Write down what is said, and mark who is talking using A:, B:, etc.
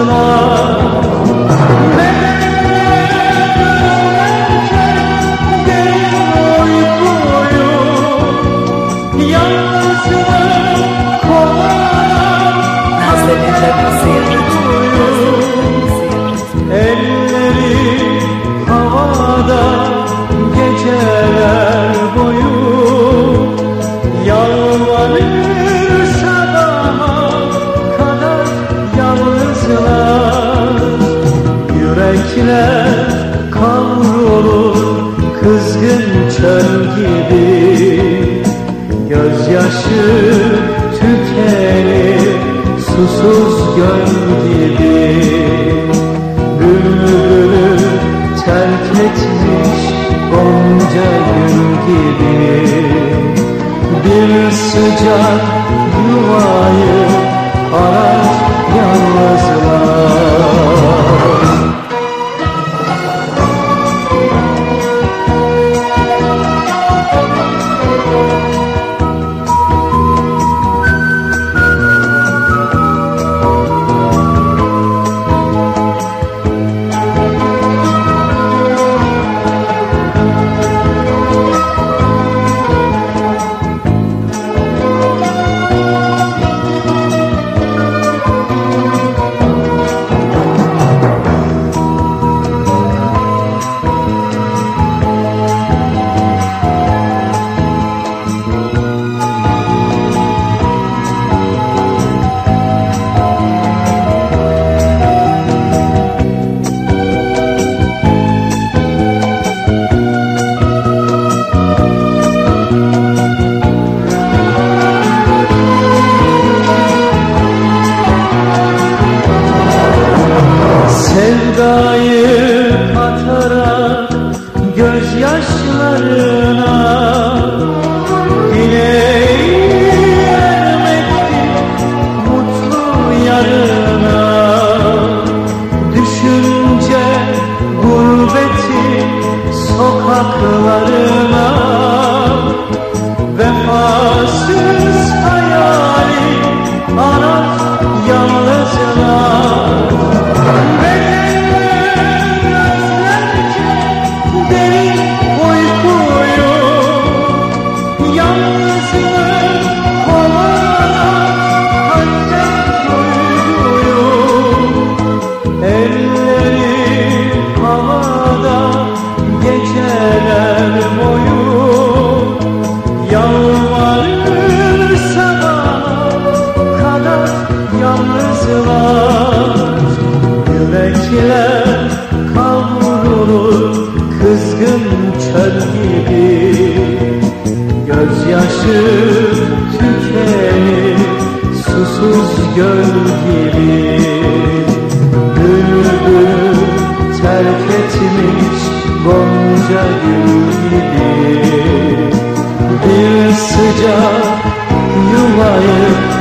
A: yalnızlar. Elleri havada geceler boyu yalvarır sabaha kadar yalnızlar. Yürekler kavrulur kızgın çöl gibi, gözyaşı tükenir susuz göl gibi. Bülbülü terk etmiş gonca gül gibi, bir sıcak yuvayı arar yalnızlar. Sevdayı katarak gözyaşlarına dileği ermekti mutlu yarına. Düşünce gurbeti sokaklarına, vefasız hayali arar yalnızlar. Elleri havada geceler boyu yalvarır sabaha kadar yalnızlar. Yürekler kavrulur kızgın çöl gibi, gözyaşı tükenir susuz göl gibi. Bülbülü terk etmiş gonca gül gibi, bir sıcak yuvayı